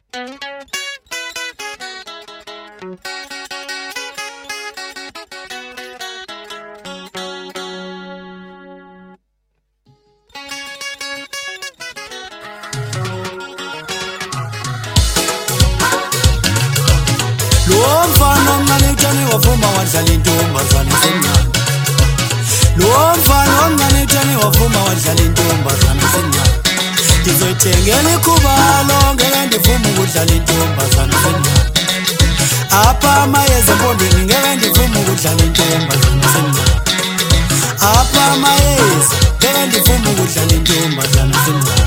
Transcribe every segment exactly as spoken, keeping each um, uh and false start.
Lo mfana omncane utshani wavuma wadlala intombazane semncane. Lo mfana omncane utshani wavuma wadlala intombazane semncane. Ngizoyithengela ikhuba lonke ngivuma ukudlala intombazane semncane. Apha amayeza empondweni ngeke ngivuma ukudlala intombazane semncane. Apha amayeza ngeke ngivuma ukudlala intombazane semncane.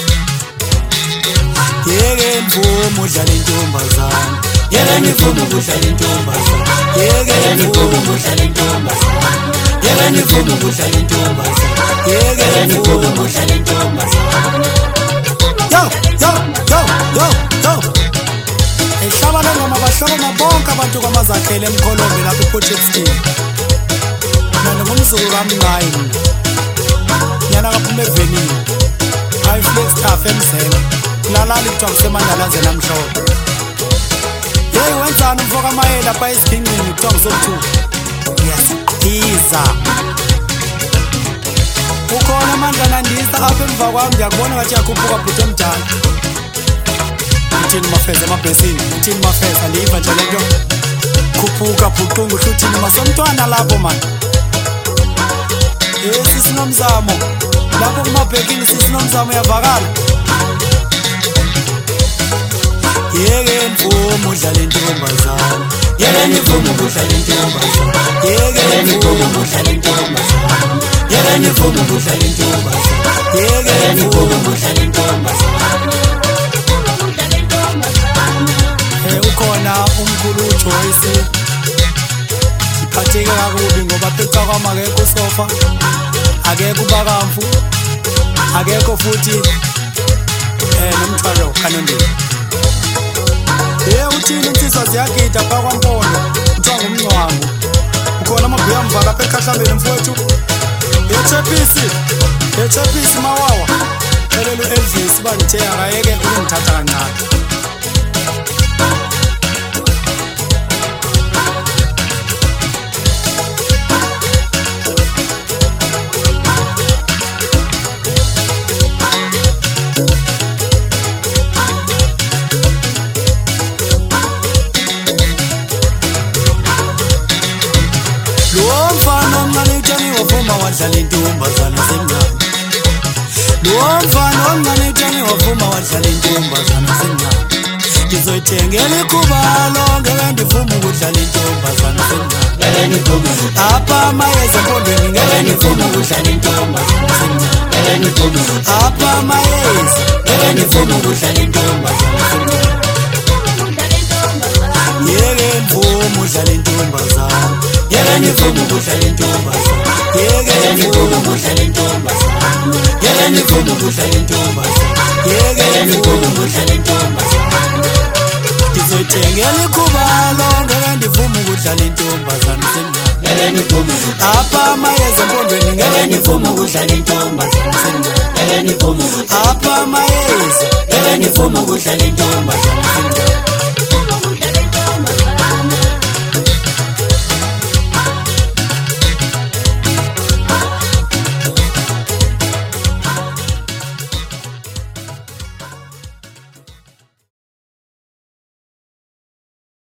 Yeke ngivuma udlala intombazane. Yeke ngivuma ukudlala intombazane. Yeke ngivuma ukudlala intombazane. Yeke ngivuma ukudlala intombazane. Yeke ngivuma ukudlala intombazane. Yo yo yo yo yo. Ehlabana ngoma bahloma bonke abantu kwamazakhele emkholombe lapha ePortshepstone. Mina ngumzulu kaMnqayi mina. Yana kaphuma evenini. High flex staff emzela. Lalali kuthiwa kusemandalaze namhlophe. Hey wenzani mfoka mayela lapha esigingqini kuthiwa ngisokuthu. Ngiyasiqiza. Ukhona amandla nandisa apha emva kwami ngiyakubona ngathi yakhuphuka bhuti emdala. Uthini mafeza emabhesini? Uthini mafeza andiyiva nje lento? Khuphuka bhuqungu uthini masomntwana lapho man. Eh sisinomzamo. Lapho kumabhekini sisinomzamo uyavakala. Yeke ngivuma udlala intombazane. Yeke ngivuma udlala intombazane. Yeke ngivuma udlala intombazane. Yeke ngivuma udlala intombazane. Yeke ngivuma udlala intombazane. Eh ukhona umkhulu uJoyce. Iphatheke kakubi ngoba pheca kwami akekho sofa. Akekho ubakamfu. Akekho futhi eh nomthwalo kanondini. Eh uthini insizwa ziyagida pha kwaMpondo kuthiwa ngumncwangu. Ukhona amabhuya mva lapha eKhahlambeni mfowethu. Echepisi echepisi mawawa elelo Elvis bangithe akayeke ukungithatha kancane. Lo mfana omncane utshani wavuma wadlala intombazane semncane. Lo mfana omncane utshani wavuma wadlala intombazane semncane. Ngizoyithengela ikhuba lonke ngivuma ukudlala intombazane semncane. Apha amayeza empondweni ngeke ngivuma ukudlala intombazane semncane. Apha amayeza ngeke ngivuma ukudlala intombazane semncane. Yeke ngivuma udlala intombazane. Yeke ngivuma ukudlala intombazane. Yeke ngivuma ukudlala intombazane. Yeke ngivuma ukudlala intombazane. Yeke ngivuma ukudlala intombazane. Ngizoyithengela ikhuba lonke ngivuma ukudlala intombazane semncane. Apha amayeza empondweni ngeke ngivuma ukudlala intombazane semncane. Apha amayeza ngeke ngivuma ukudlala intombazane semncane.